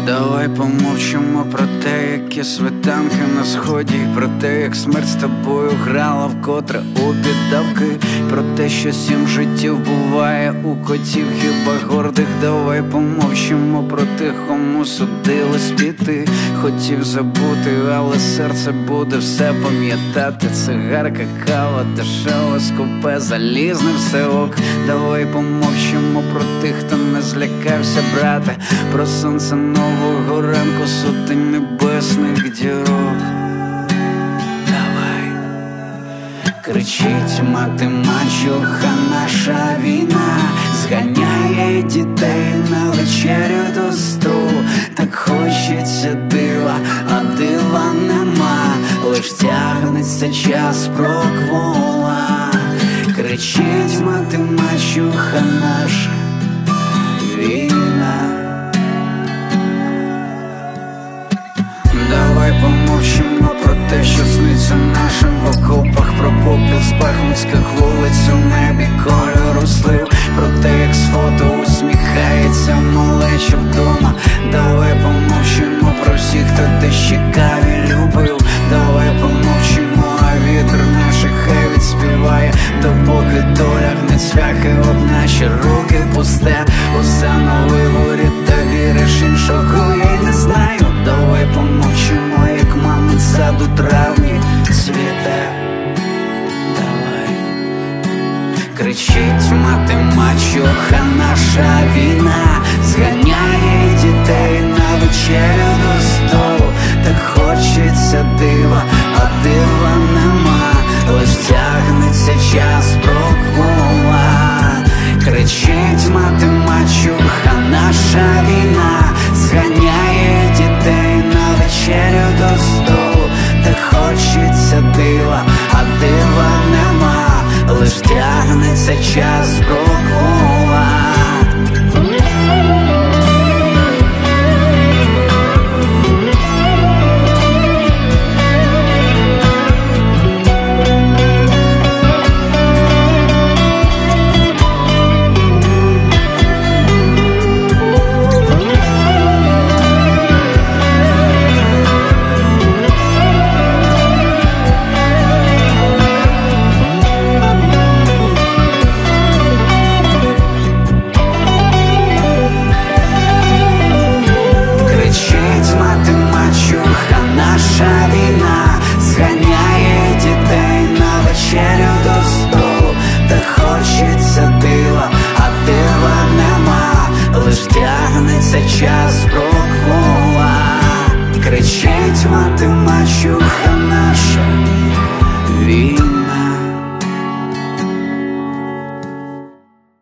Давай помовчимо про те, які світанки на сході, про те, як смерть з тобою грала вкотре у піддавки, про те, що 7 життів буває у котів, хіба гордих. Давай помовчимо про тих, кому судилось піти. Хотів забути, але серце буде все пам'ятати. Цигарка, кава, дешево, скупе, залізне, все ок. Давай помовчимо про тих, хто не злякався брати, про сонце нового ранку, сотень небесних дірок. Давай. Кричить мати мачуха, наша війна зганяє дітей на вечерю до столу. Так хочеться дива, а дива нема, лиш тягнеться час проквола. Кричить мати мачуха, наша війна. Давай помовчимо про те, що сниться нашим в окопах, про попіл з бахмутських вулиць у небі кольору слив, про те, як з фото усміхається малеча вдома. Давай помовчимо про всіх, хто десь чекав і любив. Давай помовчимо, а вітер наших хай відспіває, допоки доля гне цвяхи об наші руки пусте. Усе на виборі, та віриш, іншого я й не знаю. Давай помовчимо, як мамин сад у травні цвіте. Давай. Кричить мати мачуха, наша війна зганяє дітей на вечерю до столу. Так хочеться дива, а дива нема, лиш тягнеться час прокола. Кричить мати мачуха, наша війна зганяє дітей на вечерю до столу. Так хочеться дива, а дива нема, лиш тягнеться час прокола. Наша війна зганяє дітей на вечерю до столу. Так хочеться дива, а дива нема, лиш тягнеться час прокола. Кричить мати мачуха, наша війна.